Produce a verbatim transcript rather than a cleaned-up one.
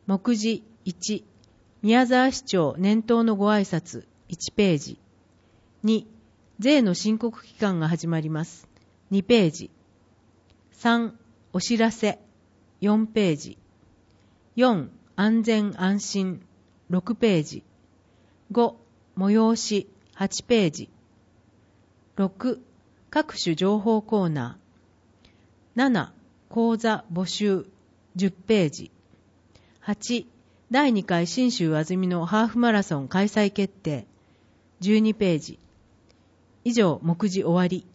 目次いち、宮沢市長年頭のご挨拶いちページ。に、税の申告期間が始まります。にページ。さん、お知らせよんページ。よん、安全安心ろくページ。ご、催しはちページ。ろく、各種情報コーナー。なな、講座募集じゅっページ。はち、だいにかい信州安曇野ハーフマラソン開催決定じゅうにページ。以上、目次終わり。